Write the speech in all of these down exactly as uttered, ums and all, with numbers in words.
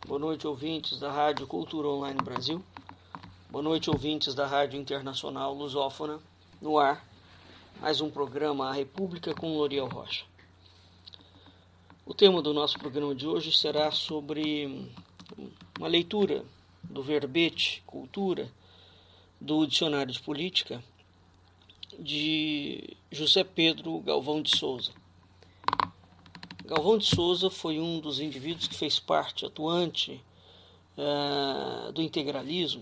Boa noite, ouvintes da Rádio Cultura Online Brasil. Boa noite, ouvintes da Rádio Internacional Lusófona. No ar, mais um programa A República com Loriel Rocha. O tema do nosso programa de hoje será sobre uma leitura do verbete cultura do Dicionário de Política de José Pedro Galvão de Souza. Galvão de Souza foi um dos indivíduos que fez parte atuante uh, do integralismo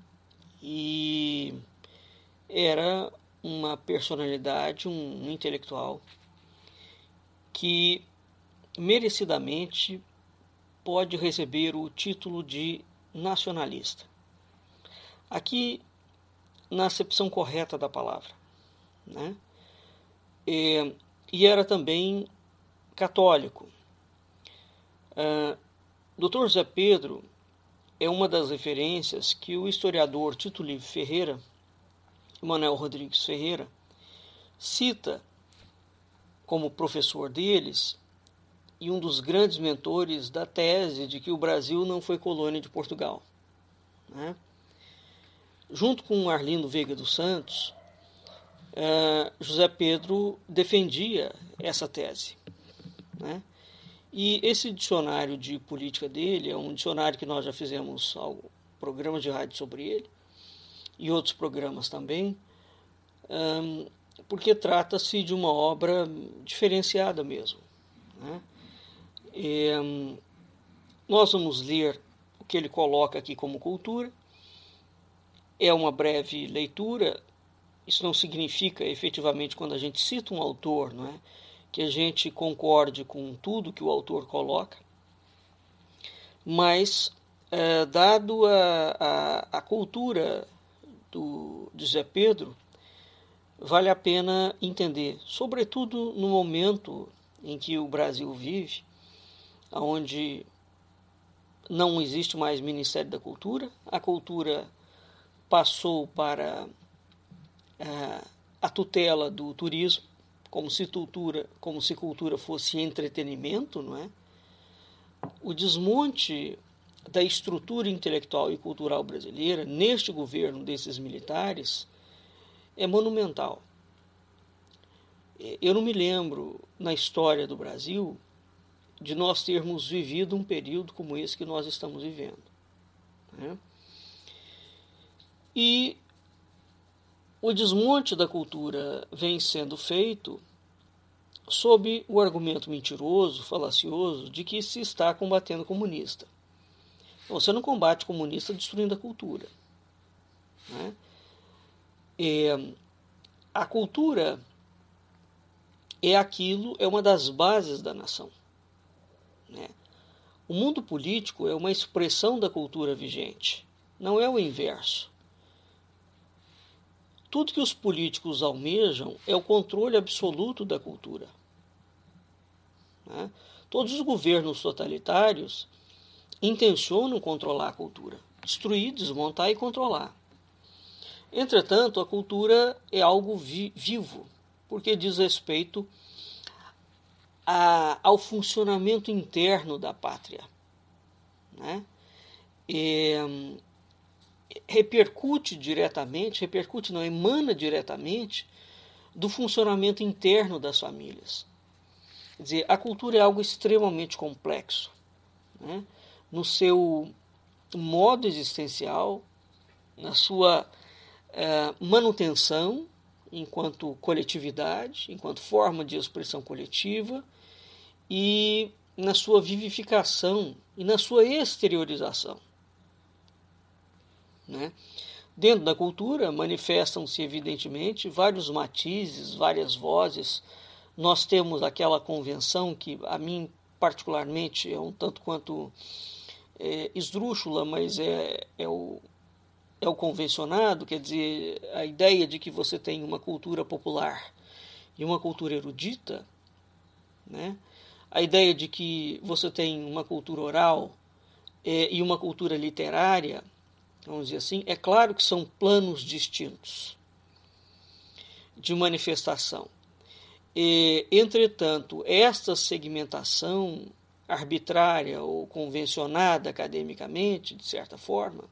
e era uma personalidade, um intelectual que merecidamente pode receber o título de nacionalista. Aqui, na acepção correta da palavra, né? E, e era também católico. Uh, doutor José Pedro é uma das referências que o historiador Tito Livio Ferreira, Manuel Rodrigues Ferreira, cita como professor deles e um dos grandes mentores da tese de que o Brasil não foi colônia de Portugal, né? Junto com Arlindo Veiga dos Santos, uh, José Pedro defendia essa tese, né? E esse dicionário de política dele é um dicionário que nós já fizemos algo, programas de rádio sobre ele e outros programas também, um, porque trata-se de uma obra diferenciada mesmo, né? E, um, nós vamos ler o que ele coloca aqui como cultura. É uma breve leitura. Isso não significa, efetivamente, quando a gente cita um autor, não é, que a gente concorde com tudo que o autor coloca, mas, é, dado a, a, a cultura do, de Zé Pedro, vale a pena entender, sobretudo no momento em que o Brasil vive, onde não existe mais Ministério da Cultura, a cultura passou para a, a tutela do turismo, como se cultura, como se cultura fosse entretenimento, não é? O desmonte da estrutura intelectual e cultural brasileira neste governo desses militares é monumental. Eu não me lembro, na história do Brasil, de nós termos vivido um período como esse que nós estamos vivendo, né? E o desmonte da cultura vem sendo feito sob o argumento mentiroso, falacioso, de que se está combatendo comunista. Você não combate comunista destruindo a cultura, né? E a cultura é aquilo, é uma das bases da nação, né? O mundo político é uma expressão da cultura vigente, não é o inverso. Tudo que os políticos almejam é o controle absoluto da cultura, né? Todos os governos totalitários intencionam controlar a cultura, destruir, desmontar e controlar. Entretanto, a cultura é algo vi- vivo, porque diz respeito a, ao funcionamento interno da pátria, né? E, repercute diretamente, repercute não, emana diretamente do funcionamento interno das famílias. Quer dizer, a cultura é algo extremamente complexo, né? No seu modo existencial, na sua eh, manutenção enquanto coletividade, enquanto forma de expressão coletiva e na sua vivificação e na sua exteriorização, né? Dentro da cultura manifestam-se evidentemente vários matizes, várias vozes. Nós temos aquela convenção que a mim particularmente é um tanto quanto é, esdrúxula, mas é, é, o, é o convencionado, quer dizer, a ideia de que você tem uma cultura popular e uma cultura erudita, né? A ideia de que você tem uma cultura oral é, e uma cultura literária, vamos dizer assim, é claro que são planos distintos de manifestação. E, entretanto, esta segmentação arbitrária ou convencionada academicamente, de certa forma,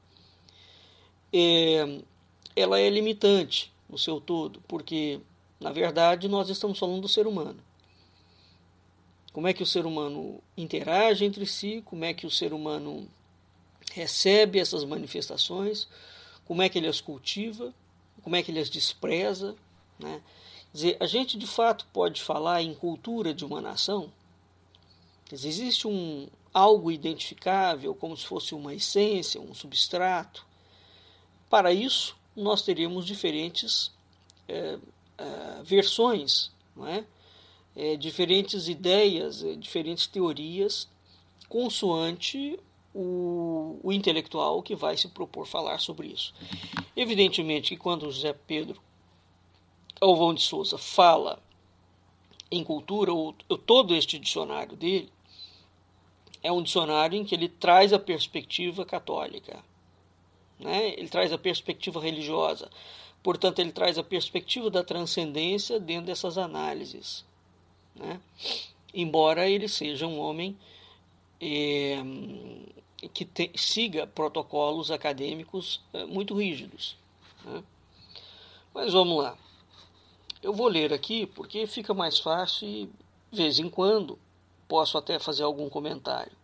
é, ela é limitante no seu todo, porque, na verdade, nós estamos falando do ser humano. Como é que o ser humano interage entre si, como é que o ser humano recebe essas manifestações, como é que ele as cultiva, como é que ele as despreza, né? Quer dizer, a gente de fato pode falar em cultura de uma nação. Quer dizer, existe um, algo identificável, como se fosse uma essência, um substrato. Para isso, nós teríamos diferentes é, é, versões, não é? É, diferentes ideias, é, diferentes teorias, consoante o, o intelectual que vai se propor falar sobre isso. Evidentemente que quando o José Pedro Galvão de Souza fala em cultura, ou, ou todo este dicionário dele, é um dicionário em que ele traz a perspectiva católica, né? Ele traz a perspectiva religiosa, portanto ele traz a perspectiva da transcendência dentro dessas análises, né? Embora ele seja um homem é, que te, siga protocolos acadêmicos é, muito rígidos, né? Mas vamos lá. Eu vou ler aqui porque fica mais fácil e, de vez em quando, posso até fazer algum comentário.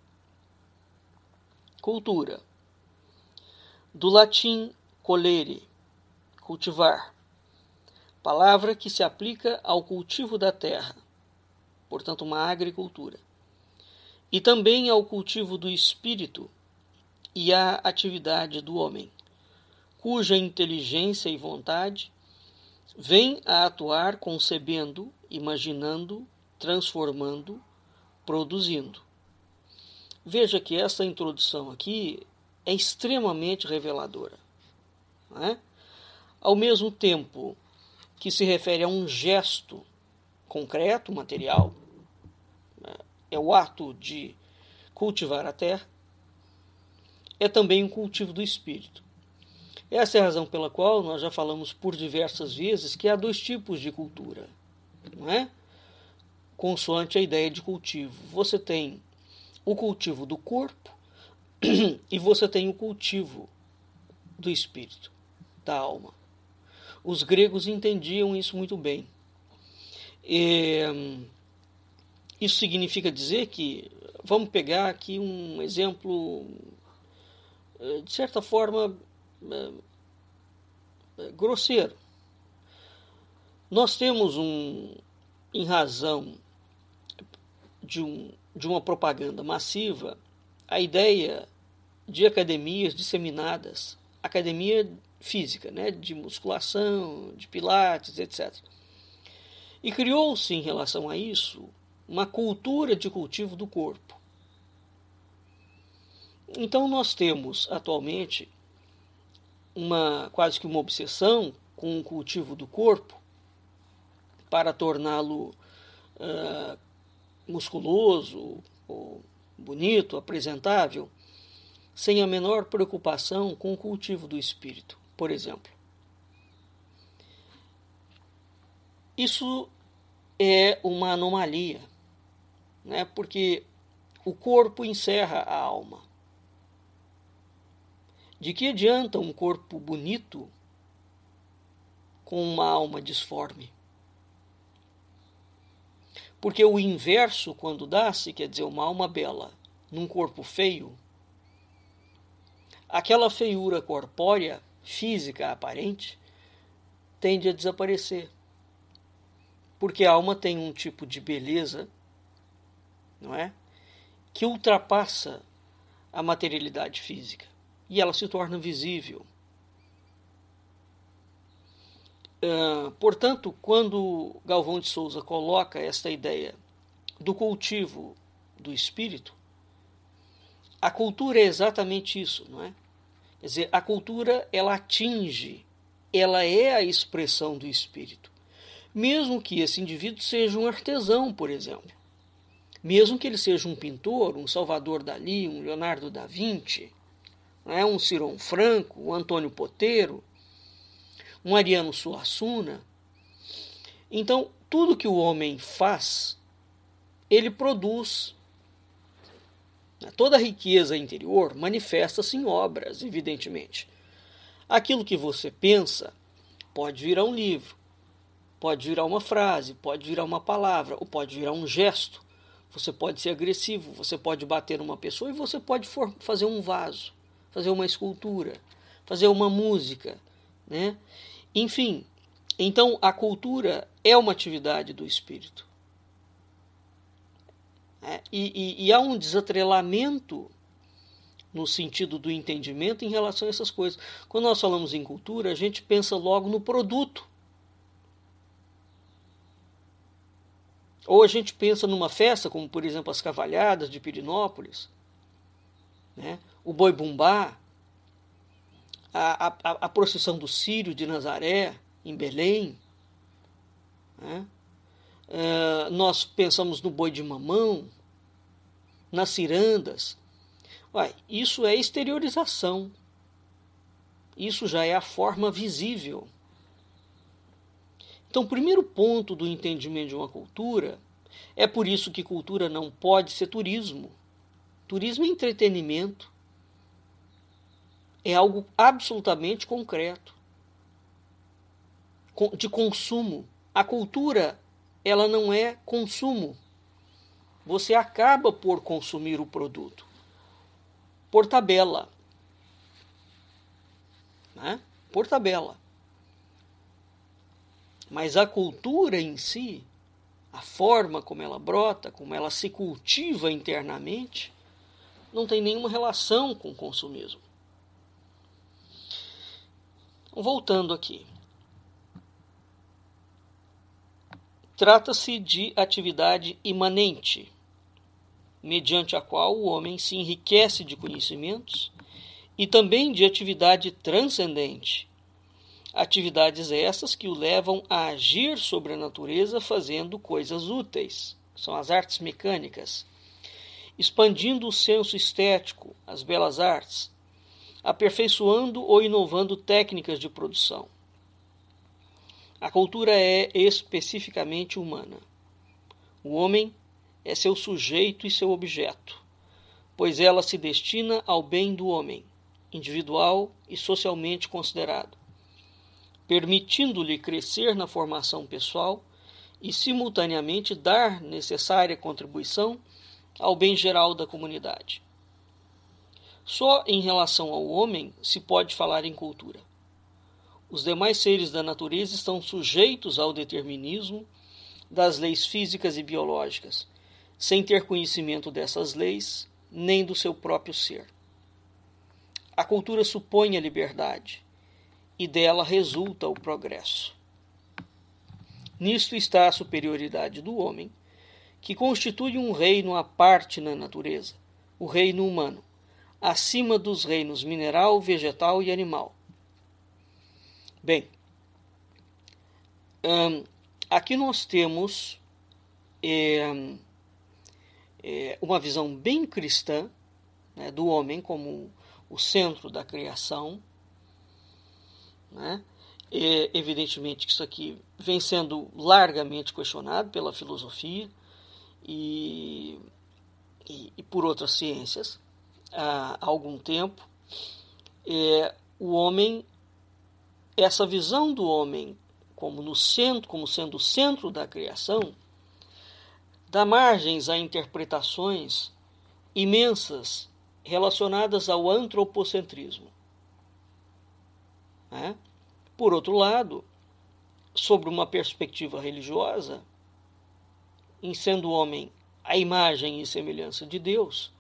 Cultura. Do latim colere, cultivar. Palavra que se aplica ao cultivo da terra, portanto uma agricultura. E também ao cultivo do espírito e à atividade do homem, cuja inteligência e vontade vem a atuar concebendo, imaginando, transformando, produzindo. Veja que essa introdução aqui é extremamente reveladora, não é? Ao mesmo tempo que se refere a um gesto concreto, material, né? É o ato de cultivar a terra, é também um cultivo do espírito. Essa é a razão pela qual nós já falamos por diversas vezes que há dois tipos de cultura, não é? Consoante a ideia de cultivo. Você tem o cultivo do corpo e você tem o cultivo do espírito, da alma. Os gregos entendiam isso muito bem. E, isso significa dizer que, vamos pegar aqui um exemplo, de certa forma, grosseiro. Nós temos um, em razão de, um, de uma propaganda massiva, a ideia de academias disseminadas, academia física, né, de musculação, de pilates, etcétera. E criou-se em relação a isso uma cultura de cultivo do corpo. Então nós temos atualmente uma quase que uma obsessão com o cultivo do corpo para torná-lo uh, musculoso, ou bonito, apresentável, sem a menor preocupação com o cultivo do espírito, por exemplo. Isso é uma anomalia, né? Porque o corpo encerra a alma. De que adianta um corpo bonito com uma alma disforme? Porque o inverso, quando dá-se, quer dizer, uma alma bela num corpo feio, aquela feiura corpórea, física, aparente, tende a desaparecer. Porque a alma tem um tipo de beleza, não é? Que ultrapassa a materialidade física. E ela se torna visível. Uh, portanto, quando Galvão de Souza coloca esta ideia do cultivo do espírito, a cultura é exatamente isso, não é? Quer dizer, a cultura, ela atinge, ela é a expressão do espírito. Mesmo que esse indivíduo seja um artesão, por exemplo. Mesmo que ele seja um pintor, um Salvador Dalí, um Leonardo da Vinci, não é? Um Ciron Franco, um Antônio Poteiro, um Ariano Suassuna. Então, tudo que o homem faz, ele produz Toda riqueza interior manifesta-se em obras, evidentemente. Aquilo que você pensa pode virar um livro, pode virar uma frase, pode virar uma palavra, ou pode virar um gesto. Você pode ser agressivo, você pode bater numa pessoa e você pode for- fazer um vaso, fazer uma escultura, fazer uma música, né? Enfim, então a cultura é uma atividade do espírito. É, e, e, e há um desatrelamento no sentido do entendimento em relação a essas coisas. Quando nós falamos em cultura, a gente pensa logo no produto. Ou a gente pensa numa festa, como por exemplo as cavalhadas de Pirinópolis, né? O boi-bumbá, a, a, a procissão do Círio de Nazaré, em Belém, né? Uh, nós pensamos no boi de mamão, nas cirandas. Ué, isso é exteriorização. Isso já é a forma visível. Então, o primeiro ponto do entendimento de uma cultura, é por isso que cultura não pode ser turismo. Turismo é entretenimento. É algo absolutamente concreto, de consumo. A cultura, ela não é consumo. Você acaba por consumir o produto, por tabela. Né? Por tabela. Mas a cultura em si, a forma como ela brota, como ela se cultiva internamente, não tem nenhuma relação com o consumismo. Voltando aqui. Trata-se de atividade imanente, mediante a qual o homem se enriquece de conhecimentos, e também de atividade transcendente, atividades essas que o levam a agir sobre a natureza fazendo coisas úteis, são as artes mecânicas, expandindo o senso estético, as belas artes, aperfeiçoando ou inovando técnicas de produção. A cultura é especificamente humana. O homem é seu sujeito e seu objeto, pois ela se destina ao bem do homem, individual e socialmente considerado, permitindo-lhe crescer na formação pessoal e, simultaneamente, dar necessária contribuição ao bem geral da comunidade. Só em relação ao homem se pode falar em cultura. Os demais seres da natureza estão sujeitos ao determinismo das leis físicas e biológicas, sem ter conhecimento dessas leis, nem do seu próprio ser. A cultura supõe a liberdade, e dela resulta o progresso. Nisto está a superioridade do homem, que constitui um reino à parte na natureza, o reino humano, acima dos reinos mineral, vegetal e animal. Bem, hum, aqui nós temos é, é, uma visão bem cristã, né, do homem como o centro da criação, né? É, evidentemente que isso aqui vem sendo largamente questionado pela filosofia e, e, e por outras ciências há, há algum tempo. É, o homem, essa visão do homem como no centro, como sendo o centro da criação, dá margens a interpretações imensas relacionadas ao antropocentrismo. Né? Por outro lado, sobre uma perspectiva religiosa, em sendo o homem a imagem e semelhança de Deus,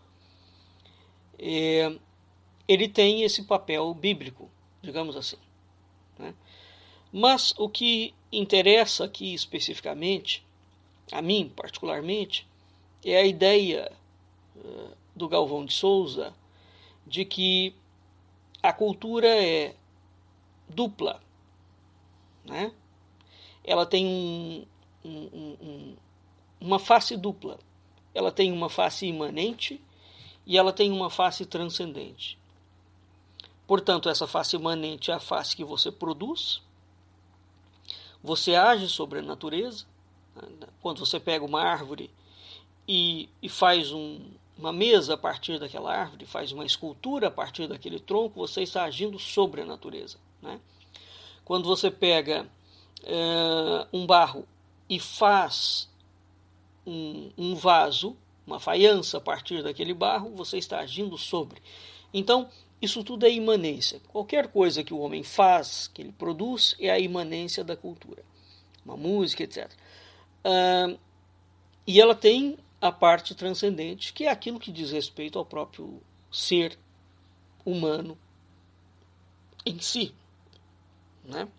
é, ele tem esse papel bíblico, digamos assim. Né? Mas o que interessa aqui especificamente, a mim particularmente, é a ideia uh, do Galvão de Souza de que a cultura é dupla, né? Ela tem um, um, um, uma face dupla. Ela tem uma face imanente e ela tem uma face transcendente. Portanto, essa face imanente é a face que você produz. Você age sobre a natureza. Quando você pega uma árvore e, e faz um, uma mesa a partir daquela árvore, faz uma escultura a partir daquele tronco, você está agindo sobre a natureza, né? Quando você pega é, um barro e faz um, um vaso, uma faiança a partir daquele barro, você está agindo sobre. Então, isso tudo é imanência. Qualquer coisa que o homem faz, que ele produz, é a imanência da cultura. Uma música, etcétera. Uh, e ela tem a parte transcendente, que é aquilo que diz respeito ao próprio ser humano em si, né?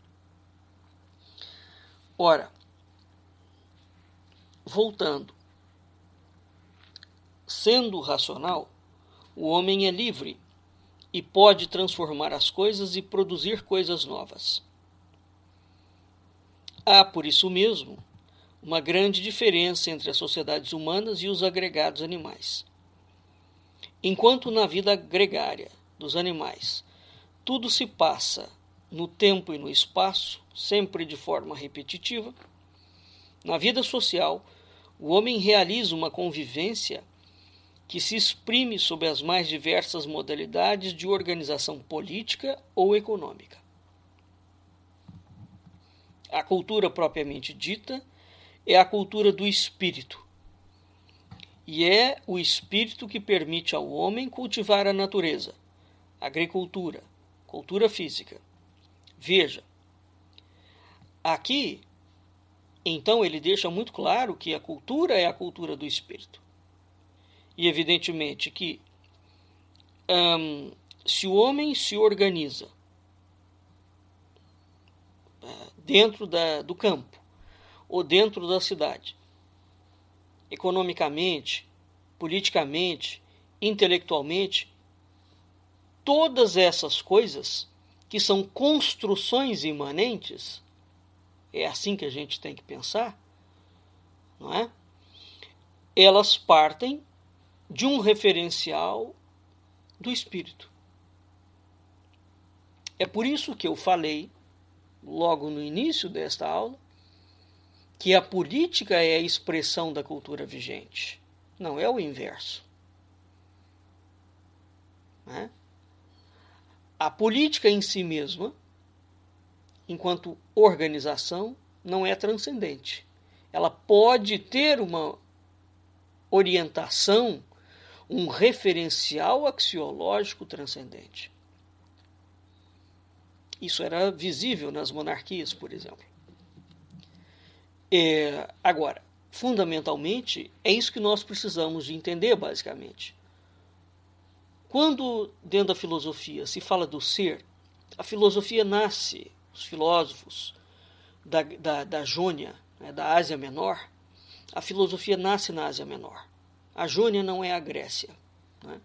Ora, voltando, sendo racional, o homem é livre e pode transformar as coisas e produzir coisas novas. Há, por isso mesmo, uma grande diferença entre as sociedades humanas e os agregados animais. Enquanto na vida gregária dos animais tudo se passa no tempo e no espaço, sempre de forma repetitiva, na vida social o homem realiza uma convivência que se exprime sob as mais diversas modalidades de organização política ou econômica. A cultura propriamente dita é a cultura do espírito, e é o espírito que permite ao homem cultivar a natureza, agricultura, cultura física. Veja, aqui, então, ele deixa muito claro que a cultura é a cultura do espírito. E, evidentemente, que hum, se o homem se organiza uh, dentro da, do campo, ou dentro da cidade, economicamente, politicamente, intelectualmente, todas essas coisas que são construções imanentes, é assim que a gente tem que pensar, não é? Elas partem de um referencial do espírito. É por isso que eu falei, logo no início desta aula, que a política é a expressão da cultura vigente. Não é o inverso. Né? A política em si mesma, enquanto organização, não é transcendente. Ela pode ter uma orientação, um referencial axiológico transcendente. Isso era visível nas monarquias, por exemplo. É, agora, fundamentalmente, é isso que nós precisamos de entender, basicamente. Quando, dentro da filosofia, se fala do ser, a filosofia nasce, os filósofos da, da, da Jônia, né, da Ásia Menor, a filosofia nasce na Ásia Menor. A Jônia não é a Grécia. Né?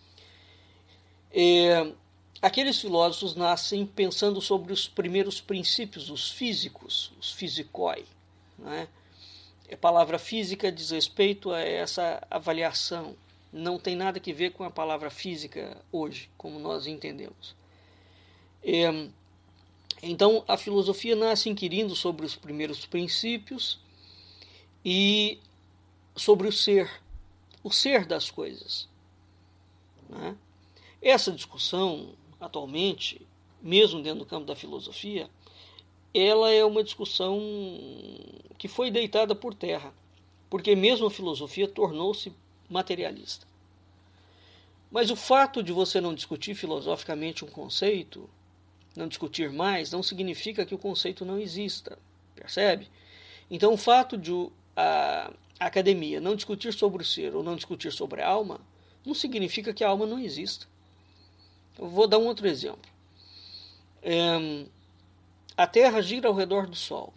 É, aqueles filósofos nascem pensando sobre os primeiros princípios, os físicos, os physicoi. Né? A palavra física diz respeito a essa avaliação. Não tem nada que ver com a palavra física hoje, como nós entendemos. É, então, a filosofia nasce inquirindo sobre os primeiros princípios e sobre o ser, o ser das coisas. Né? Essa discussão, atualmente, mesmo dentro do campo da filosofia, ela é uma discussão que foi deitada por terra, porque mesmo a filosofia tornou-se materialista. Mas o fato de você não discutir filosoficamente um conceito, não discutir mais, não significa que o conceito não exista, percebe? Então o fato de a, a academia não discutir sobre o ser ou não discutir sobre a alma, não significa que a alma não exista. Eu vou dar um outro exemplo. É, a Terra gira ao redor do Sol.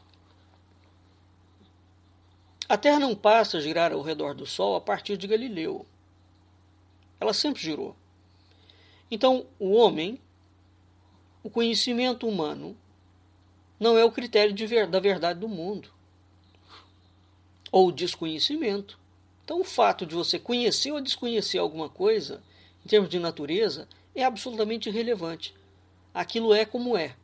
A Terra não passa a girar ao redor do Sol a partir de Galileu. Ela sempre girou. Então, o homem, o conhecimento humano, não é o critério de ver, da verdade do mundo. Ou desconhecimento. Então, o fato de você conhecer ou desconhecer alguma coisa, em termos de natureza, é absolutamente irrelevante. Aquilo é como é.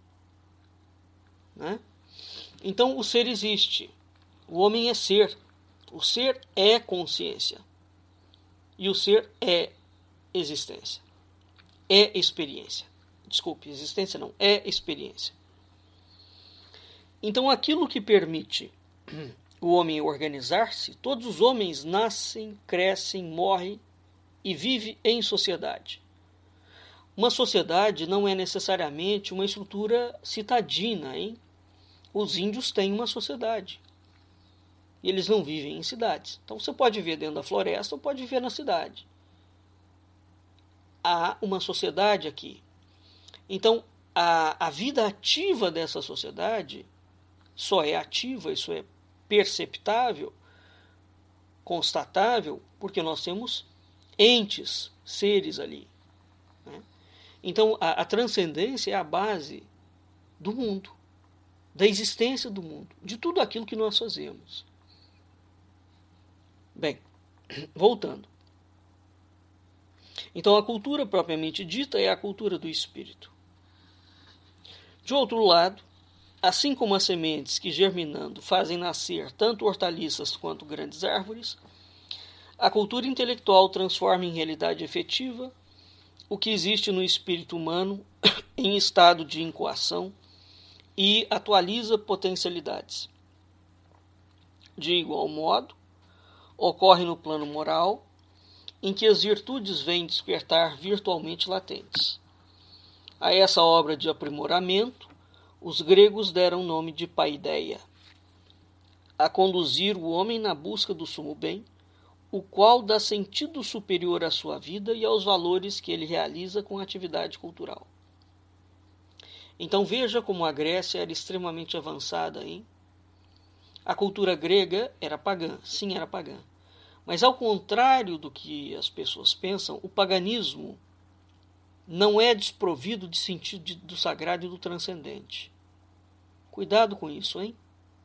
Né? Então, o ser existe. O homem é ser. O ser é consciência. E o ser é existência. É experiência. Desculpe, existência não, é experiência. Então, aquilo que permite o homem organizar-se, todos os homens nascem, crescem, morrem e vivem em sociedade. Uma sociedade não é necessariamente uma estrutura citadina, hein? Os índios têm uma sociedade. E eles não vivem em cidades. Então você pode viver dentro da floresta ou pode viver na cidade. Há uma sociedade aqui. Então, a, a vida ativa dessa sociedade só é ativa, isso é perceptável, constatável, porque nós temos entes, seres ali. Né? Então, a, a transcendência é a base do mundo, da existência do mundo, de tudo aquilo que nós fazemos. Bem, voltando. Então, a cultura propriamente dita é a cultura do espírito. De outro lado, assim como as sementes que, germinando, fazem nascer tanto hortaliças quanto grandes árvores, a cultura intelectual transforma em realidade efetiva o que existe no espírito humano em estado de incoação e atualiza potencialidades. De igual modo, ocorre no plano moral, em que as virtudes vêm despertar virtualmente latentes. A essa obra de aprimoramento, os gregos deram o nome de paideia, a conduzir o homem na busca do sumo bem, o qual dá sentido superior à sua vida e aos valores que ele realiza com a atividade cultural. Então veja como a Grécia era extremamente avançada, hein? A cultura grega era pagã, sim, era pagã. Mas ao contrário do que as pessoas pensam, o paganismo não é desprovido de sentido do sagrado e do transcendente. Cuidado com isso, hein?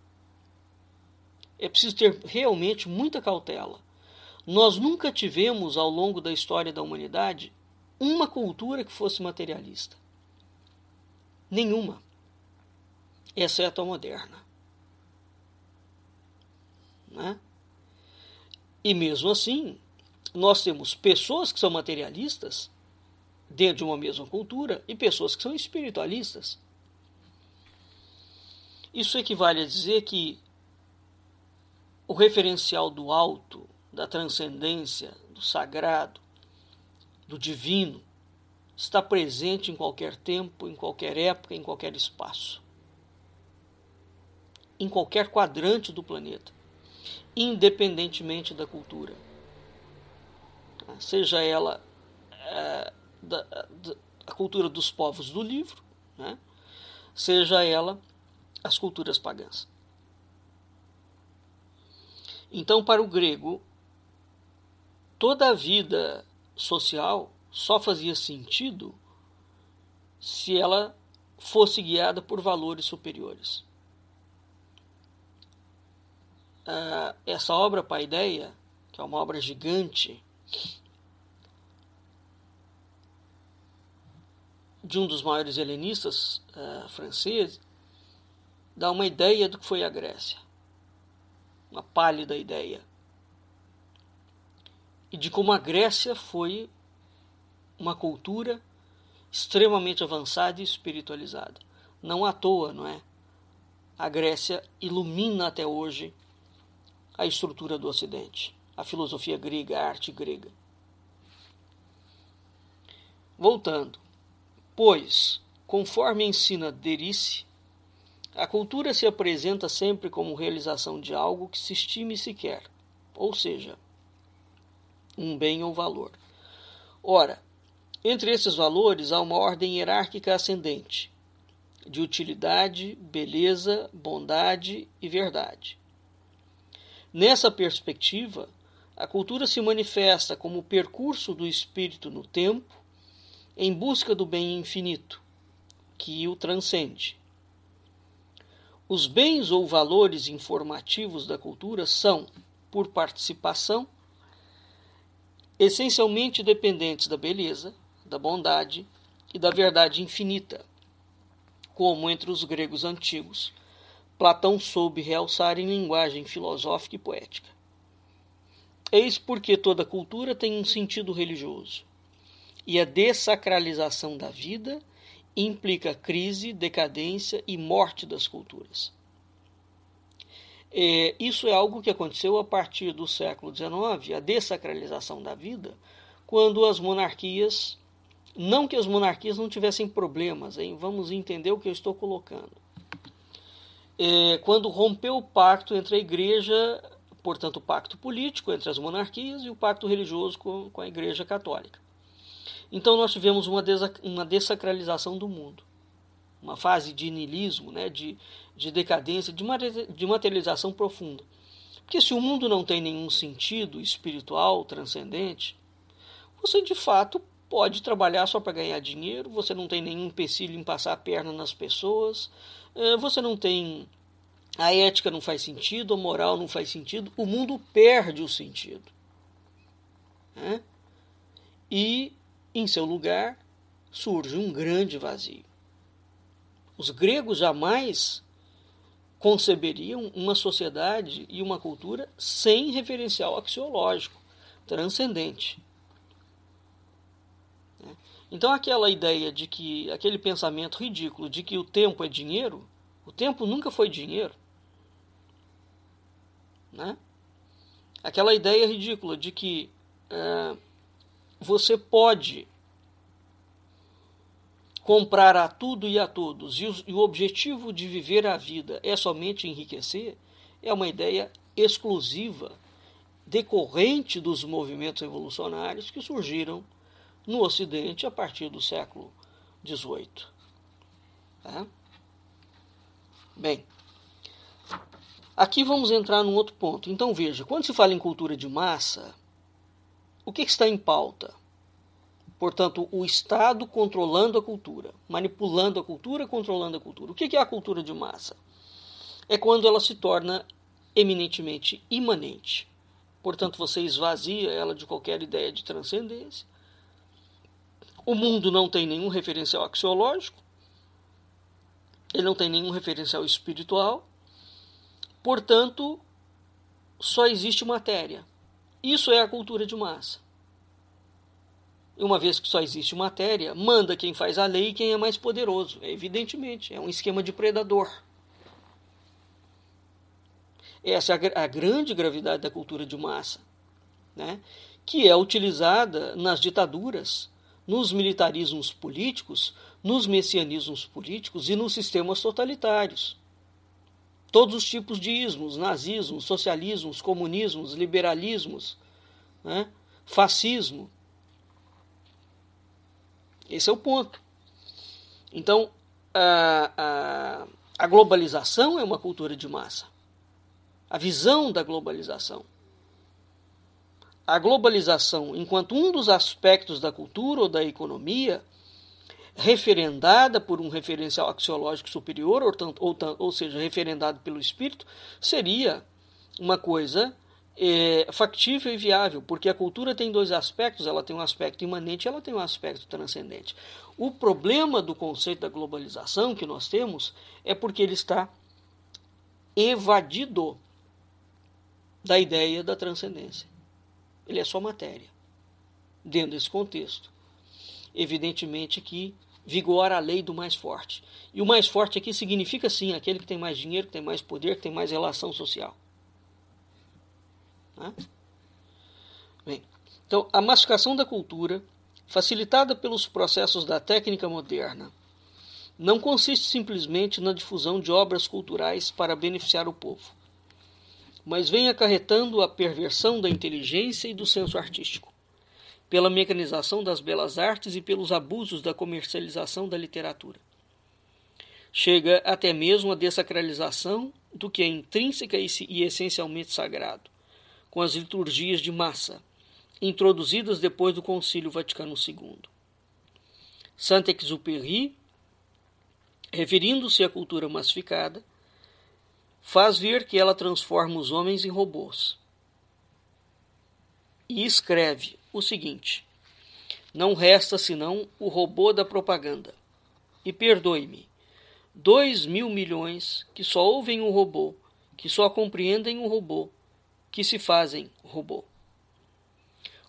É preciso ter realmente muita cautela. Nós nunca tivemos, ao longo da história da humanidade, uma cultura que fosse materialista. Nenhuma. Exceto a moderna. Né? E mesmo assim, nós temos pessoas que são materialistas dentro de uma mesma cultura e pessoas que são espiritualistas. Isso equivale a dizer que o referencial do alto, da transcendência, do sagrado, do divino, está presente em qualquer tempo, em qualquer época, em qualquer espaço. Em qualquer quadrante do planeta, independentemente da cultura. Seja ela é, da, da, a cultura dos povos do livro, né? Seja ela as culturas pagãs. Então, para o grego, toda a vida social só fazia sentido se ela fosse guiada por valores superiores. Uh, essa obra Paideia, que é uma obra gigante de um dos maiores helenistas uh, franceses, dá uma ideia do que foi a Grécia, uma pálida ideia, e de como a Grécia foi uma cultura extremamente avançada e espiritualizada. Não à toa, não é? A Grécia ilumina até hoje a estrutura do Ocidente, a filosofia grega, a arte grega. Voltando, pois, conforme ensina Derice, a cultura se apresenta sempre como realização de algo que se estime e se quer, ou seja, um bem ou valor. Ora, entre esses valores há uma ordem hierárquica ascendente, de utilidade, beleza, bondade e verdade. Nessa perspectiva, a cultura se manifesta como o percurso do espírito no tempo, em busca do bem infinito, que o transcende. Os bens ou valores informativos da cultura são, por participação, essencialmente dependentes da beleza, da bondade e da verdade infinita, como entre os gregos antigos, Platão soube realçar em linguagem filosófica e poética. Eis porque toda cultura tem um sentido religioso, e a dessacralização da vida implica crise, decadência e morte das culturas. É, isso é algo que aconteceu a partir do século dezenove, a dessacralização da vida, quando as monarquias, não que as monarquias não tivessem problemas, hein? Vamos entender o que eu estou colocando. É, quando rompeu o pacto entre a igreja, portanto o pacto político entre as monarquias e o pacto religioso com, com a igreja católica. Então nós tivemos uma, desa, uma dessacralização do mundo, uma fase de niilismo, né, de, de decadência, de, de materialização profunda. Porque se o mundo não tem nenhum sentido espiritual, transcendente, você de fato pode trabalhar só para ganhar dinheiro, você não tem nenhum empecilho em passar a perna nas pessoas, você não tem... A ética não faz sentido, a moral não faz sentido, o mundo perde o sentido. Né? E, em seu lugar, surge um grande vazio. Os gregos jamais conceberiam uma sociedade e uma cultura sem referencial axiológico, transcendente. Então aquela ideia de que, aquele pensamento ridículo de que o tempo é dinheiro, o tempo nunca foi dinheiro. Né? Aquela ideia ridícula de que é, você pode comprar a tudo e a todos, e o, e o objetivo de viver a vida é somente enriquecer, é uma ideia exclusiva, decorrente dos movimentos revolucionários que surgiram no Ocidente a partir do século dezoito. Tá? Bem, aqui vamos entrar num outro ponto. Então veja, quando se fala em cultura de massa, o que está em pauta? Portanto, o Estado controlando a cultura, manipulando a cultura, controlando a cultura. O que é a cultura de massa? É quando ela se torna eminentemente imanente. Portanto, você esvazia ela de qualquer ideia de transcendência. O mundo não tem nenhum referencial axiológico, ele não tem nenhum referencial espiritual, portanto, só existe matéria. Isso é a cultura de massa. E uma vez que só existe matéria, manda quem faz a lei e quem é mais poderoso. É, evidentemente, é um esquema de predador. Essa é a, a grande gravidade da cultura de massa, né? Que é utilizada nas ditaduras, nos militarismos políticos, nos messianismos políticos e nos sistemas totalitários. Todos os tipos de ismos, nazismos, socialismos, comunismos, liberalismos, né? Fascismo. Esse é o ponto. Então, a, a, a globalização é uma cultura de massa. A visão da globalização. A globalização, enquanto um dos aspectos da cultura ou da economia, referendada por um referencial axiológico superior, ou, ou, ou seja, referendado pelo espírito, seria uma coisa é, factível e viável, porque a cultura tem dois aspectos, ela tem um aspecto imanente e ela tem um aspecto transcendente. O problema do conceito da globalização que nós temos é porque ele está evadido da ideia da transcendência. Ele é só matéria, dentro desse contexto. Evidentemente que vigora a lei do mais forte. E o mais forte aqui significa, sim, aquele que tem mais dinheiro, que tem mais poder, que tem mais relação social. Né? Bem, então, a massificação da cultura, facilitada pelos processos da técnica moderna, não consiste simplesmente na difusão de obras culturais para beneficiar o povo, mas vem acarretando a perversão da inteligência e do senso artístico, pela mecanização das belas artes e pelos abusos da comercialização da literatura. Chega até mesmo a dessacralização do que é intrínseca e essencialmente sagrado, com as liturgias de massa, introduzidas depois do Concílio Vaticano segundo. Saint-Exupéry, referindo-se à cultura massificada, faz ver que ela transforma os homens em robôs. E escreve o seguinte: não resta senão o robô da propaganda. E perdoe-me, dois mil milhões que só ouvem um robô, que só compreendem um robô, que se fazem robô.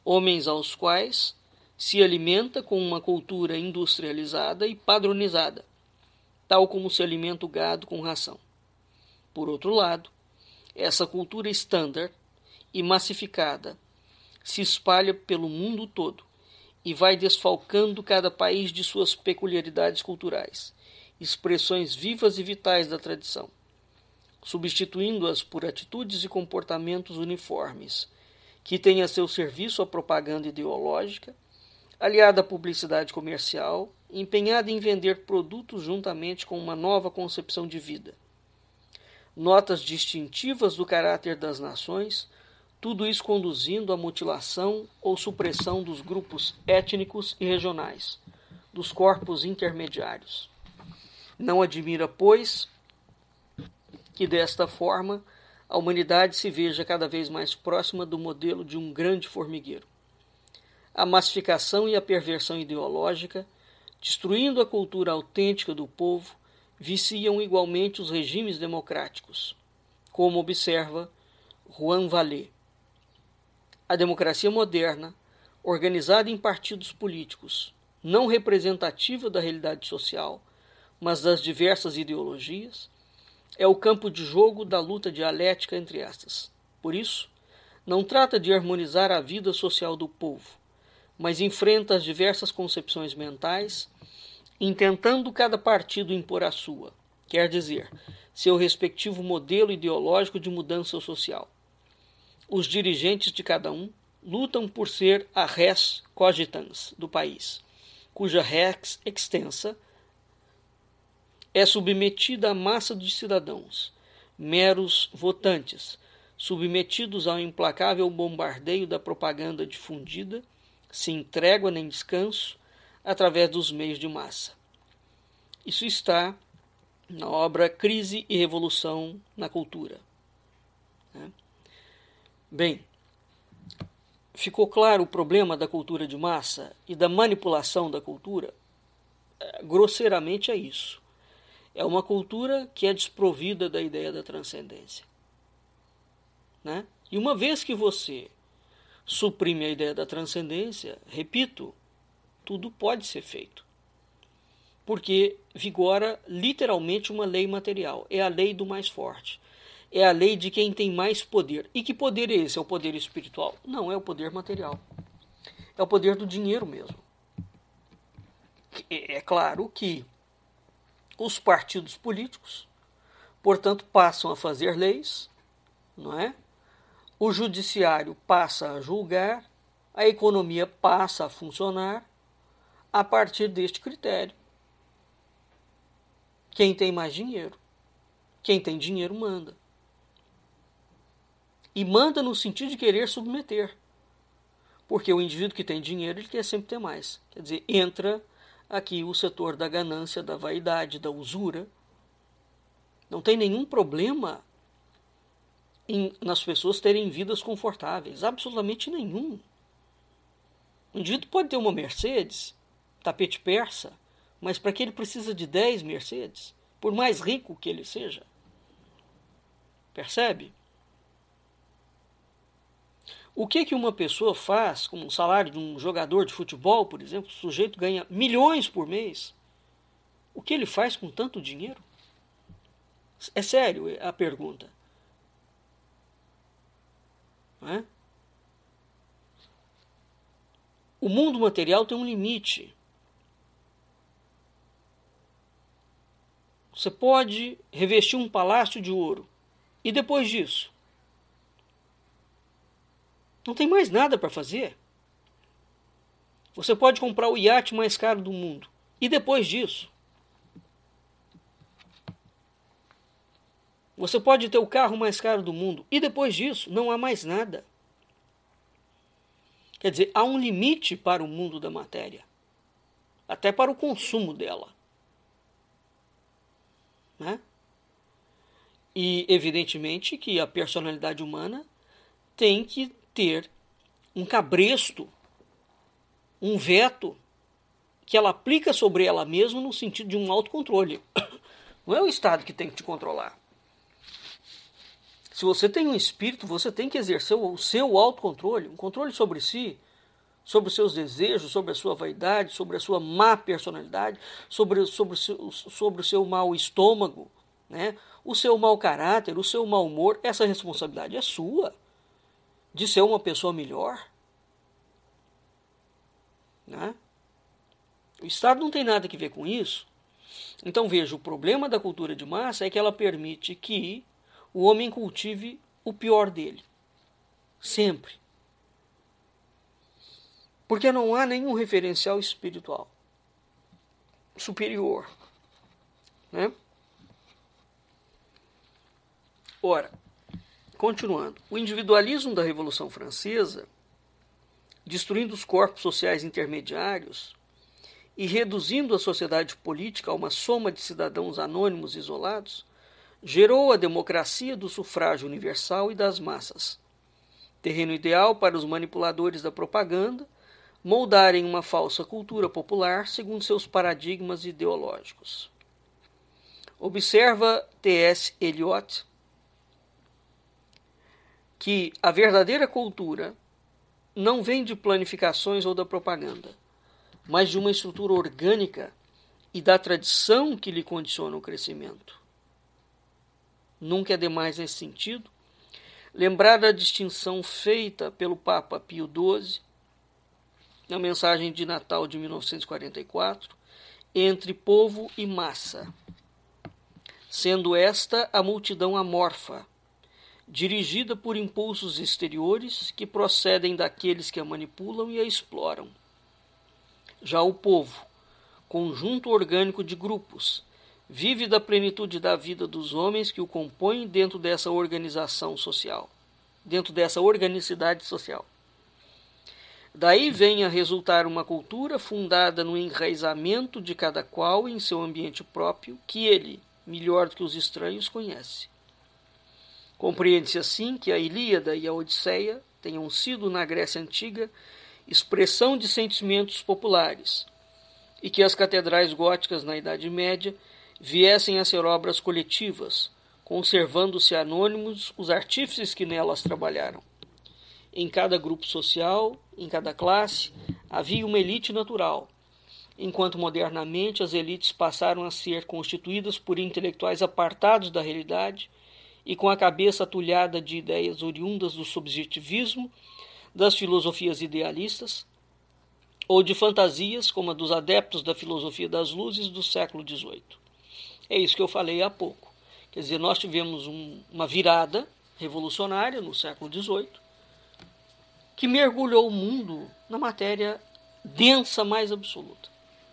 homens aos quais se alimenta com uma cultura industrializada e padronizada, tal como se alimenta o gado com ração. Por outro lado, essa cultura standard e massificada se espalha pelo mundo todo e vai desfalcando cada país de suas peculiaridades culturais, expressões vivas e vitais da tradição, substituindo-as por atitudes e comportamentos uniformes, que têm a seu serviço a propaganda ideológica, aliada à publicidade comercial, empenhada em vender produtos juntamente com uma nova concepção de vida. Notas distintivas do caráter das nações, tudo isso conduzindo à mutilação ou supressão dos grupos étnicos e regionais, dos corpos intermediários. Não admira, pois, que desta forma a humanidade se veja cada vez mais próxima do modelo de um grande formigueiro. A massificação e a perversão ideológica, destruindo a cultura autêntica do povo, viciam igualmente os regimes democráticos, como observa Juan Vallée. A democracia moderna, organizada em partidos políticos, não representativa da realidade social, mas das diversas ideologias, é o campo de jogo da luta dialética entre estas. Por isso, não trata de harmonizar a vida social do povo, mas enfrenta as diversas concepções mentais, intentando cada partido impor a sua, quer dizer, seu respectivo modelo ideológico de mudança social. Os dirigentes de cada um lutam por ser a res cogitans do país, cuja res extensa é submetida à massa de cidadãos, meros votantes, submetidos ao implacável bombardeio da propaganda difundida, sem trégua nem descanso, através dos meios de massa. Isso está na obra Crise e Revolução na Cultura. Bem, ficou claro o problema da cultura de massa e da manipulação da cultura? Grosseiramente é isso. É uma cultura que é desprovida da ideia da transcendência. Né? E uma vez que você suprime a ideia da transcendência, repito, tudo pode ser feito. Porque vigora literalmente uma lei material. É a lei do mais forte. É a lei de quem tem mais poder. E que poder é esse? É o poder espiritual? Não, é o poder material. É o poder do dinheiro mesmo. É claro que os partidos políticos, portanto, passam a fazer leis, não é? O judiciário passa a julgar, a economia passa a funcionar a partir deste critério. Quem tem mais dinheiro? Quem tem dinheiro manda. E manda no sentido de querer submeter. Porque o indivíduo que tem dinheiro, ele quer sempre ter mais. Quer dizer, entra aqui o setor da ganância, da vaidade, da usura. Não tem nenhum problema em, nas pessoas terem vidas confortáveis. Absolutamente nenhum. O indivíduo pode ter uma Mercedes, tapete persa, mas para que ele precisa de dez Mercedes? Por mais rico que ele seja. Percebe? O que que uma pessoa faz com o salário de um jogador de futebol, por exemplo? O sujeito ganha milhões por mês. O que ele faz com tanto dinheiro? É sério a pergunta. Não é? O mundo material tem um limite. Você pode revestir um palácio de ouro. E depois disso? Não tem mais nada para fazer. Você pode comprar o iate mais caro do mundo. E depois disso? Você pode ter o carro mais caro do mundo. E depois disso, não há mais nada. Quer dizer, há um limite para o mundo da matéria. Até para o consumo dela. Né? E, evidentemente, que a personalidade humana tem que ter um cabresto, um veto, que ela aplica sobre ela mesma no sentido de um autocontrole. Não é o Estado que tem que te controlar. Se você tem um espírito, você tem que exercer o seu autocontrole, um controle sobre si, sobre os seus desejos, sobre a sua vaidade, sobre a sua má personalidade, sobre, sobre, o, seu, sobre o seu mau estômago, né? O seu mau caráter, o seu mau humor. Essa responsabilidade é sua, de ser uma pessoa melhor. Né? O Estado não tem nada a ver com isso. Então veja, o problema da cultura de massa é que ela permite que o homem cultive o pior dele. Sempre. Porque não há nenhum referencial espiritual superior. Né? Ora, continuando, o individualismo da Revolução Francesa, destruindo os corpos sociais intermediários e reduzindo a sociedade política a uma soma de cidadãos anônimos isolados, gerou a democracia do sufrágio universal e das massas, terreno ideal para os manipuladores da propaganda moldarem uma falsa cultura popular segundo seus paradigmas ideológicos. Observa T S Eliot que a verdadeira cultura não vem de planificações ou da propaganda, mas de uma estrutura orgânica e da tradição que lhe condiciona o crescimento. Nunca é demais nesse sentido lembrar da distinção feita pelo Papa Pio doze, na mensagem de Natal de mil novecentos e quarenta e quatro, entre povo e massa, sendo esta a multidão amorfa, dirigida por impulsos exteriores que procedem daqueles que a manipulam e a exploram. Já o povo, conjunto orgânico de grupos, vive da plenitude da vida dos homens que o compõem dentro dessa organização social, dentro dessa organicidade social. Daí vem a resultar uma cultura fundada no enraizamento de cada qual em seu ambiente próprio, que ele, melhor do que os estranhos, conhece. Compreende-se assim que a Ilíada e a Odisseia tenham sido, na Grécia Antiga, expressão de sentimentos populares, e que as catedrais góticas na Idade Média viessem a ser obras coletivas, conservando-se anônimos os artífices que nelas trabalharam. Em cada grupo social, em cada classe, havia uma elite natural, enquanto modernamente as elites passaram a ser constituídas por intelectuais apartados da realidade e com a cabeça atulhada de ideias oriundas do subjetivismo, das filosofias idealistas, ou de fantasias como a dos adeptos da filosofia das luzes do século dezoito. É isso que eu falei há pouco. Quer dizer, nós tivemos um, uma virada revolucionária no século dezoito, que mergulhou o mundo na matéria densa mais absoluta.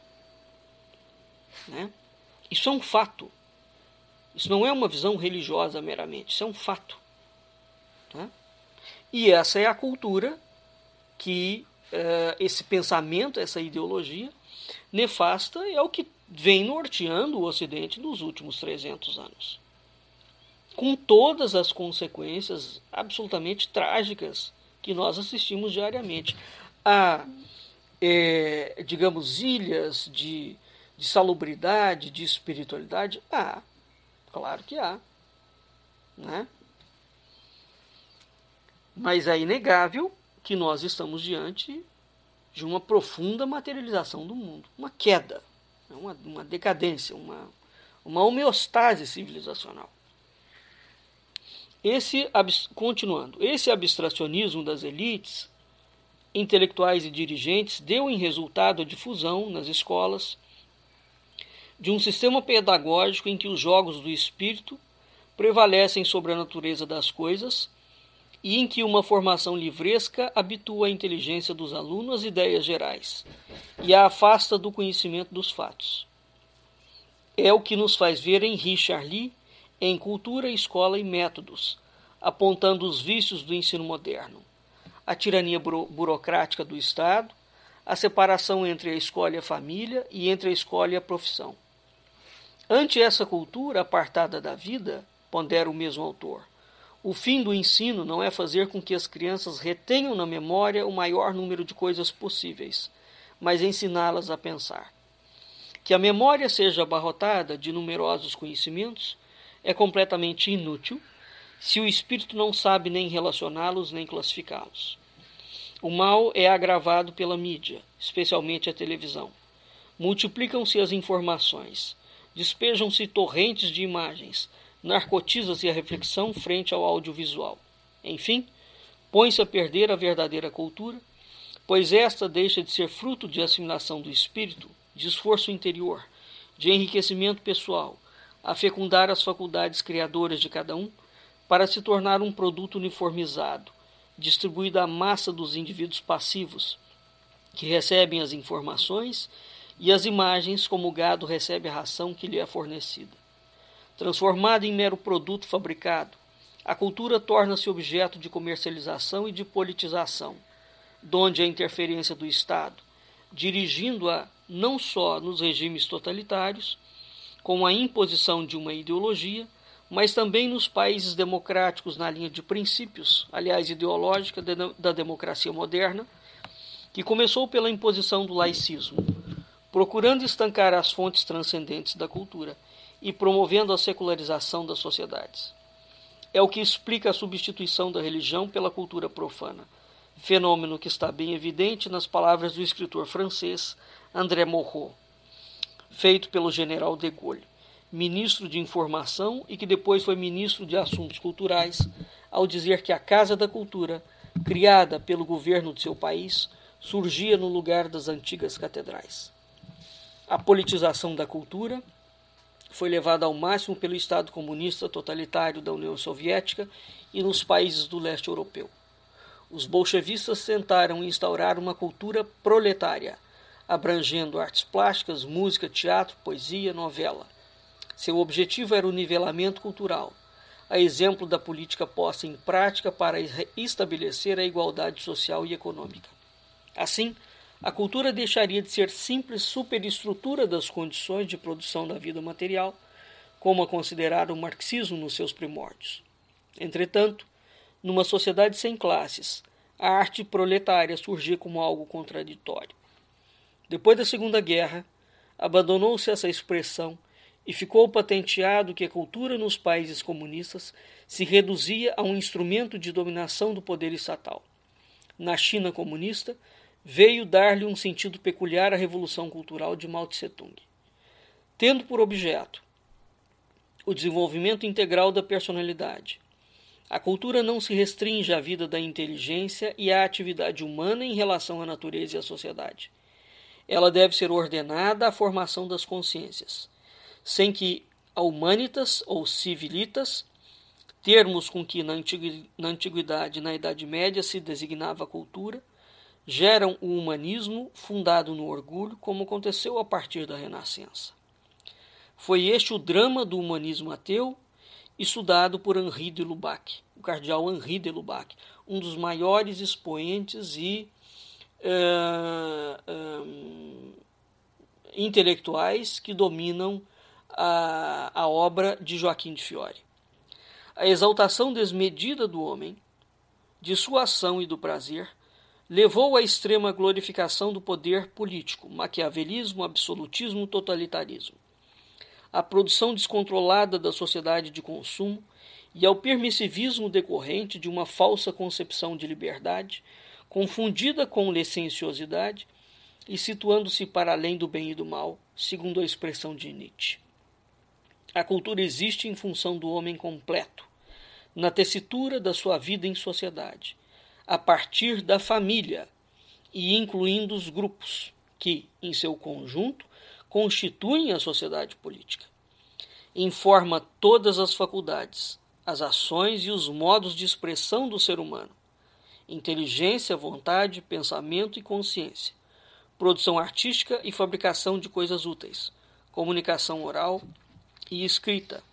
Né? Isso é um fato. Isso não é uma visão religiosa meramente, isso é um fato. Né? E essa é a cultura que uh, esse pensamento, essa ideologia nefasta é o que vem norteando o Ocidente nos últimos trezentos anos. Com todas as consequências absolutamente trágicas que nós assistimos diariamente. Há, é, digamos, ilhas de, de salubridade, de espiritualidade? Há, claro que há. Né? Mas é inegável que nós estamos diante de uma profunda materialização do mundo, uma queda, uma, uma decadência, uma, uma homeostase civilizacional. Esse, continuando, esse abstracionismo das elites, intelectuais e dirigentes, deu em resultado a difusão nas escolas de um sistema pedagógico em que os jogos do espírito prevalecem sobre a natureza das coisas e em que uma formação livresca habitua a inteligência dos alunos às ideias gerais e a afasta do conhecimento dos fatos. É o que nos faz ver em Richard Lee, em Cultura, Escola e Métodos, apontando os vícios do ensino moderno, a tirania buro- burocrática do Estado, a separação entre a escola e a família e entre a escola e a profissão. Ante essa cultura apartada da vida, pondera o mesmo autor, o fim do ensino não é fazer com que as crianças retenham na memória o maior número de coisas possíveis, mas ensiná-las a pensar. Que a memória seja abarrotada de numerosos conhecimentos é completamente inútil se o espírito não sabe nem relacioná-los nem classificá-los. O mal é agravado pela mídia, especialmente a televisão. Multiplicam-se as informações, despejam-se torrentes de imagens, narcotiza-se a reflexão frente ao audiovisual. Enfim, põe-se a perder a verdadeira cultura, pois esta deixa de ser fruto de assimilação do espírito, de esforço interior, de enriquecimento pessoal, a fecundar as faculdades criadoras de cada um, para se tornar um produto uniformizado, distribuído à massa dos indivíduos passivos, que recebem as informações e as imagens como o gado recebe a ração que lhe é fornecida. Transformada em mero produto fabricado, a cultura torna-se objeto de comercialização e de politização, donde a interferência do Estado, dirigindo-a não só nos regimes totalitários, com a imposição de uma ideologia, mas também nos países democráticos na linha de princípios, aliás, ideológica da democracia moderna, que começou pela imposição do laicismo, procurando estancar as fontes transcendentes da cultura e promovendo a secularização das sociedades. É o que explica a substituição da religião pela cultura profana, fenômeno que está bem evidente nas palavras do escritor francês André Malraux, feito pelo general de Gaulle, ministro de Informação e que depois foi ministro de Assuntos Culturais, ao dizer que a Casa da Cultura, criada pelo governo de seu país, surgia no lugar das antigas catedrais. A politização da cultura foi levada ao máximo pelo Estado comunista totalitário da União Soviética e nos países do leste europeu. Os bolchevistas tentaram instaurar uma cultura proletária, abrangendo artes plásticas, música, teatro, poesia, novela. Seu objetivo era o nivelamento cultural, a exemplo da política posta em prática para estabelecer a igualdade social e econômica. Assim, a cultura deixaria de ser simples superestrutura das condições de produção da vida material, como a considerara o marxismo nos seus primórdios. Entretanto, numa sociedade sem classes, a arte proletária surgia como algo contraditório. Depois da Segunda Guerra, abandonou-se essa expressão e ficou patenteado que a cultura nos países comunistas se reduzia a um instrumento de dominação do poder estatal. Na China comunista, veio dar-lhe um sentido peculiar à Revolução Cultural de Mao Tse-tung, tendo por objeto o desenvolvimento integral da personalidade. A cultura não se restringe à vida da inteligência e à atividade humana em relação à natureza e à sociedade. Ela deve ser ordenada à formação das consciências, sem que a humanitas ou civilitas, termos com que na antiguidade e na Idade Média se designava a cultura, geram o humanismo fundado no orgulho, como aconteceu a partir da Renascença. Foi este o drama do humanismo ateu, estudado por Henri de Lubac, o cardeal Henri de Lubac, um dos maiores expoentes e uh, uh, intelectuais que dominam a, a obra de Joaquim de Fiore. A exaltação desmedida do homem, de sua ação e do prazer, levou à extrema glorificação do poder político, maquiavelismo, absolutismo, totalitarismo, à produção descontrolada da sociedade de consumo e ao permissivismo decorrente de uma falsa concepção de liberdade, confundida com licenciosidade e situando-se para além do bem e do mal, segundo a expressão de Nietzsche. A cultura existe em função do homem completo, na tessitura da sua vida em sociedade, a partir da família e incluindo os grupos que, em seu conjunto, constituem a sociedade política. Informa todas as faculdades, as ações e os modos de expressão do ser humano, inteligência, vontade, pensamento e consciência, produção artística e fabricação de coisas úteis, comunicação oral e escrita.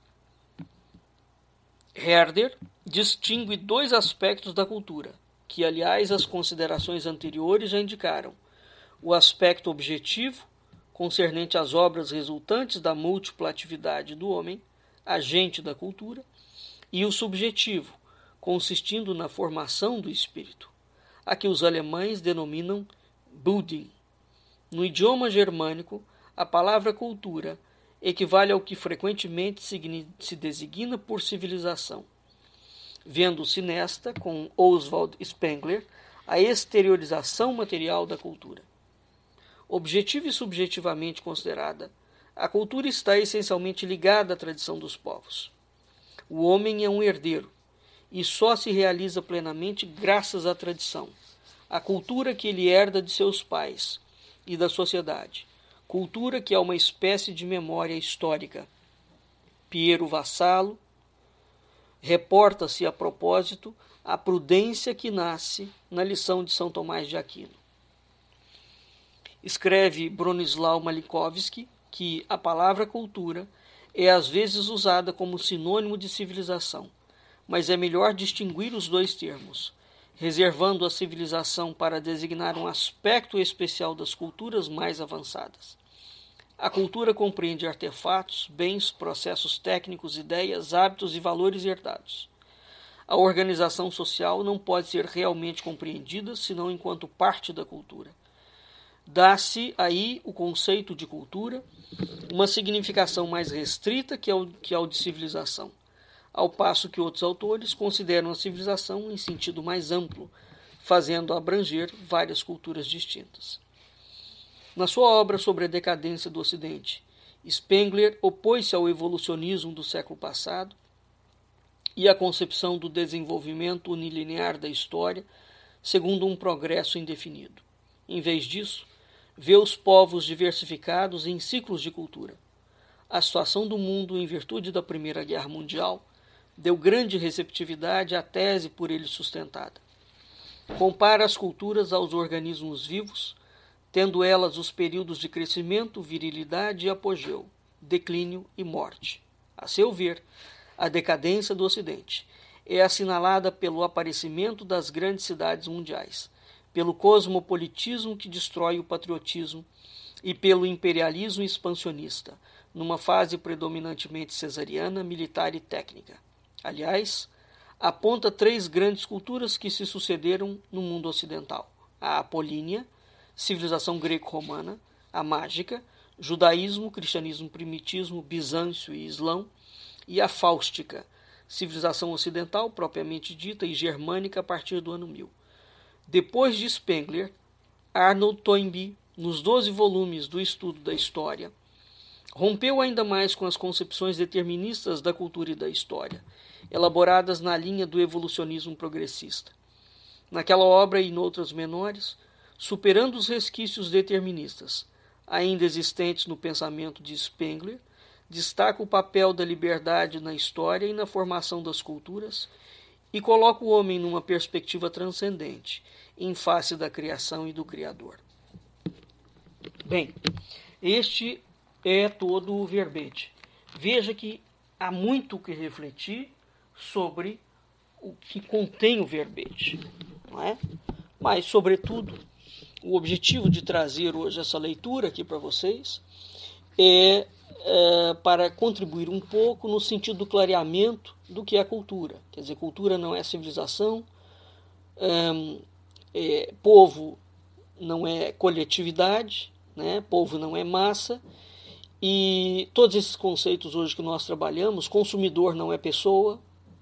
Herder distingue dois aspectos da cultura, que, aliás, as considerações anteriores já indicaram: o aspecto objetivo, concernente às obras resultantes da múltipla atividade do homem, agente da cultura, e o subjetivo, consistindo na formação do espírito, a que os alemães denominam Bildung. No idioma germânico, a palavra cultura equivale ao que frequentemente se designa por civilização, vendo-se nesta, com Oswald Spengler, a exteriorização material da cultura. Objetiva e subjetivamente considerada, a cultura está essencialmente ligada à tradição dos povos. O homem é um herdeiro e só se realiza plenamente graças à tradição, à cultura que ele herda de seus pais e da sociedade, cultura que é uma espécie de memória histórica. Piero Vassallo reporta-se a propósito a prudência que nasce na lição de São Tomás de Aquino. Escreve Bronisław Malinowski que a palavra cultura é às vezes usada como sinônimo de civilização, mas é melhor distinguir os dois termos, reservando a civilização para designar um aspecto especial das culturas mais avançadas. A cultura compreende artefatos, bens, processos técnicos, ideias, hábitos e valores herdados. A organização social não pode ser realmente compreendida senão enquanto parte da cultura. Dá-se aí o conceito de cultura uma significação mais restrita que ao, que ao de civilização, ao passo que outros autores consideram a civilização em sentido mais amplo, fazendo abranger várias culturas distintas. Na sua obra sobre a decadência do Ocidente, Spengler opôs-se ao evolucionismo do século passado e à concepção do desenvolvimento unilinear da história segundo um progresso indefinido. Em vez disso, vê os povos diversificados em ciclos de cultura. A situação do mundo em virtude da Primeira Guerra Mundial deu grande receptividade à tese por ele sustentada. Compara as culturas aos organismos vivos, tendo elas os períodos de crescimento, virilidade e apogeu, declínio e morte. A seu ver, a decadência do Ocidente é assinalada pelo aparecimento das grandes cidades mundiais, pelo cosmopolitismo que destrói o patriotismo e pelo imperialismo expansionista, numa fase predominantemente cesariana, militar e técnica. Aliás, aponta três grandes culturas que se sucederam no mundo ocidental: a apolínea, civilização greco-romana, a mágica, judaísmo, cristianismo primitivo, Bizâncio e Islão, e a fáustica, civilização ocidental propriamente dita e germânica a partir do ano mil. Depois de Spengler, Arnold Toynbee, nos doze volumes do Estudo da História, rompeu ainda mais com as concepções deterministas da cultura e da história, elaboradas na linha do evolucionismo progressista. Naquela obra e em outras menores, superando os resquícios deterministas, ainda existentes no pensamento de Spengler, destaca o papel da liberdade na história e na formação das culturas e coloca o homem numa perspectiva transcendente, em face da criação e do Criador. Bem, este é todo o verbete. Veja que há muito que refletir sobre o que contém o verbete, não é? Mas, sobretudo, o objetivo de trazer hoje essa leitura aqui para vocês é, é para contribuir um pouco no sentido do clareamento do que é a cultura. Quer dizer, cultura não é civilização, é, é, povo não é coletividade, né? Povo não é massa, e todos esses conceitos hoje que nós trabalhamos, consumidor não é pessoa,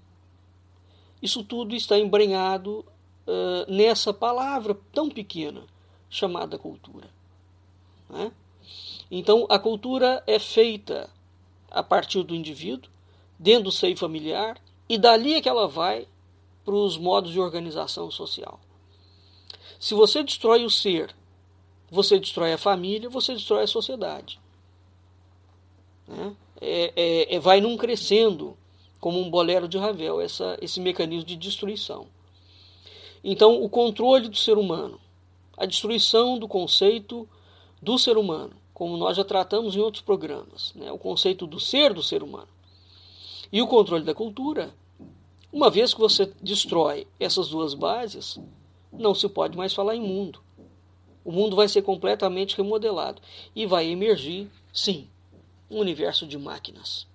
isso tudo está embrenhado uh, nessa palavra tão pequena chamada cultura, né? Então, a cultura é feita a partir do indivíduo, dentro do seio familiar, e dali é que ela vai para os modos de organização social. Se você destrói o ser, você destrói a família, você destrói a sociedade. Né? É, é, é, vai num crescendo, como um bolero de Ravel, essa, esse mecanismo de destruição. Então, o controle do ser humano, a destruição do conceito do ser humano, como nós já tratamos em outros programas, né? O conceito do ser do ser humano. E o controle da cultura, uma vez que você destrói essas duas bases, não se pode mais falar em mundo. O mundo vai ser completamente remodelado e vai emergir, sim, um universo de máquinas.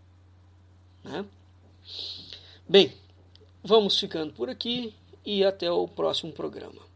Né? Bem, vamos ficando por aqui e até o próximo programa.